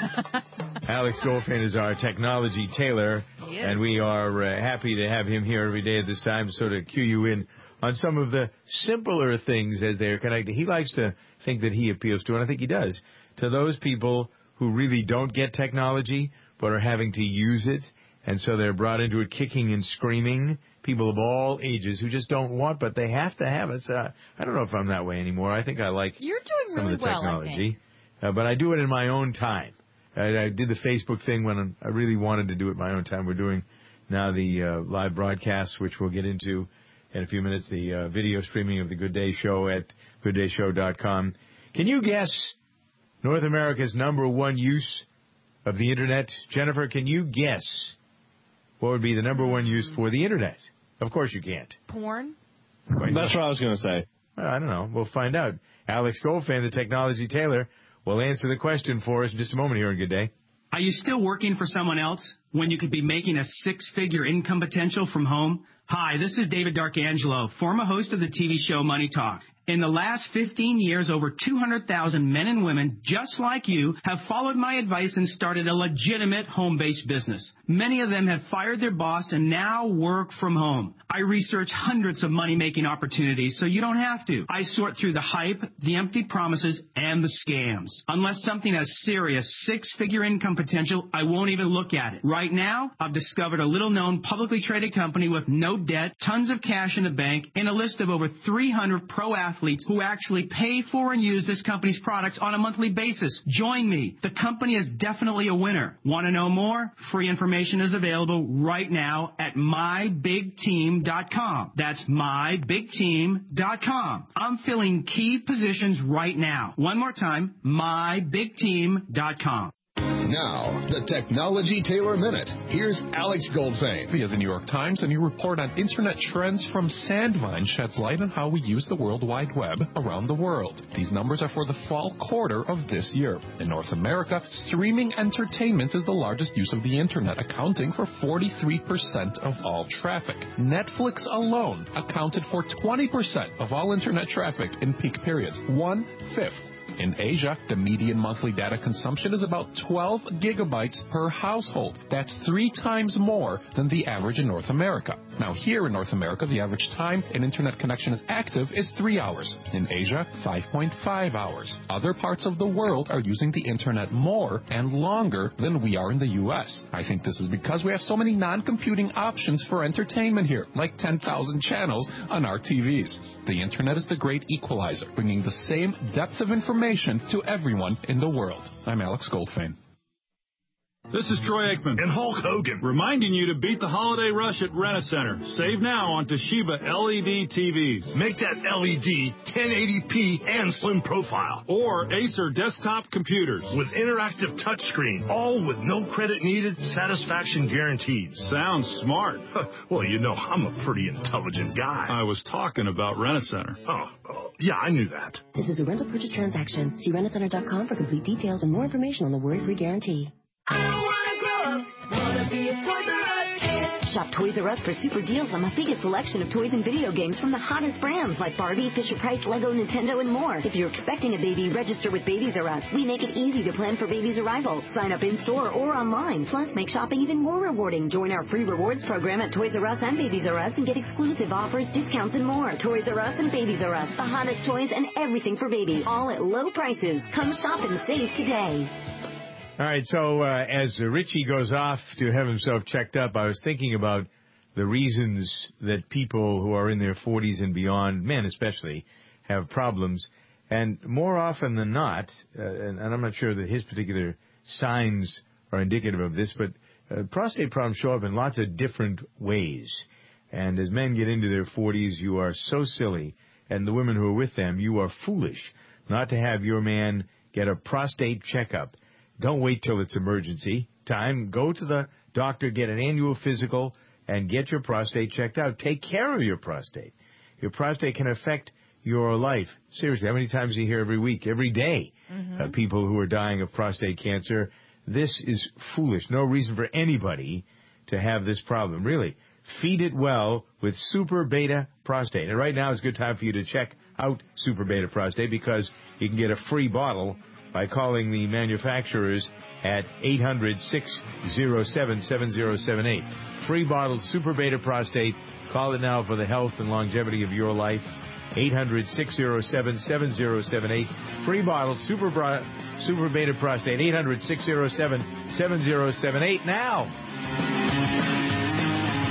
Alex Goldfein is our technology tailor, and we are uh, happy to have him here every day at this time to sort of cue you in on some of the simpler things as they're connected. He likes to think that he appeals to, and I think he does, to those people who really don't get technology but are having to use it, and so they're brought into it kicking and screaming. People of all ages who just don't want, but they have to have it. So I don't know if I'm that way anymore. I think I like You're doing some really of the technology, well, I think. Uh, but I do it in my own time. I, I did the Facebook thing when I really wanted to do it in my own time. We're doing now the uh, live broadcasts, which we'll get into in a few minutes, the uh, video streaming of the Good Day Show at good day show dot com. Can you guess North America's number one use of the Internet? Jennifer, can you guess what would be the number one use for the Internet? Of course you can't. Porn? Wait, That's what I was going to say. Well, I don't know. We'll find out. Alex Goldfein, the technology tailor, will answer the question for us in just a moment here on Good Day. Are you still working for someone else when you could be making a six-figure income potential from home? Hi, this is David D'Arcangelo, former host of the T V show Money Talk. In the last fifteen years, over two hundred thousand men and women just like you have followed my advice and started a legitimate home-based business. Many of them have fired their boss and now work from home. I research hundreds of money-making opportunities so you don't have to. I sort through the hype, the empty promises, and the scams. Unless something has serious six-figure income potential, I won't even look at it. Right now, I've discovered a little-known publicly traded company with no debt, tons of cash in the bank, and a list of over three hundred pro athletes who actually pay for and use this company's products on a monthly basis. Join me. The company is definitely a winner. Want to know more? Free information is available right now at my big team dot com. That's my big team dot com. I'm filling key positions right now. One more time, my big team dot com. Now, the Technology Tailor Minute. Here's Alex Goldfein. Via the New York Times, a new report on Internet trends from Sandvine sheds light on how we use the World Wide Web around the world. These numbers are for the fall quarter of this year. In North America, streaming entertainment is the largest use of the Internet, accounting for forty-three percent of all traffic. Netflix alone accounted for twenty percent of all Internet traffic in peak periods, one-fifth. In Asia, the median monthly data consumption is about twelve gigabytes per household. That's three times more than the average in North America. Now, here in North America, the average time an internet connection is active is three hours. In Asia, five point five hours. Other parts of the world are using the internet more and longer than we are in the U S. I think this is because we have so many non-computing options for entertainment here, like ten thousand channels on our T Vs. The internet is the great equalizer, bringing the same depth of information to everyone in the world. I'm Alex Goldfein. This is Troy Aikman and Hulk Hogan reminding you to beat the holiday rush at Rent-A-Center. Save now on Toshiba L E D T Vs. Make that L E D ten eighty p and slim profile. Or Acer desktop computers. With interactive touchscreen, all with no credit needed, satisfaction guaranteed. Sounds smart. Well, you know, I'm a pretty intelligent guy. I was talking about Rent-A-Center. Oh, oh, yeah, I knew that. This is a rental purchase transaction. See rent a center dot com for complete details and more information on the worry-free guarantee. I don't wanna grow up, wanna be a Toys R Us kid. Shop Toys R Us for super deals on the biggest selection of toys and video games from the hottest brands like Barbie, Fisher-Price, Lego, Nintendo, and more. If you're expecting a baby, register with Babies R Us. We make it easy to plan for baby's arrival. Sign up in-store or online. Plus, make shopping even more rewarding. Join our free rewards program at Toys R Us and Babies R Us and get exclusive offers, discounts, and more. Toys R Us and Babies R Us, the hottest toys and everything for baby, all at low prices. Come shop and save today. All right, so uh, as Richie goes off to have himself checked up, I was thinking about the reasons that people who are in their forties and beyond, men especially, have problems. And more often than not, uh, and, and I'm not sure that his particular signs are indicative of this, but uh, prostate problems show up in lots of different ways. And as men get into their forties, you are so silly, and the women who are with them, you are foolish not to have your man get a prostate checkup. Don't wait till it's emergency time. Go to the doctor, get an annual physical, and get your prostate checked out. Take care of your prostate. Your prostate can affect your life. Seriously, how many times do you hear every week, every day, mm-hmm. uh, people who are dying of prostate cancer? This is foolish. No reason for anybody to have this problem. Really, feed it well with Super Beta Prostate. And right now is a good time for you to check out Super Beta Prostate because you can get a free bottle by calling the manufacturers at eight hundred, six oh seven, seven oh seven eight. Free bottle Super Beta Prostate. Call it now for the health and longevity of your life. eight hundred, six oh seven, seven oh seven eight. Free bottle Super, Bra- Super Beta Prostate. eight hundred, six oh seven, seven oh seven eight now.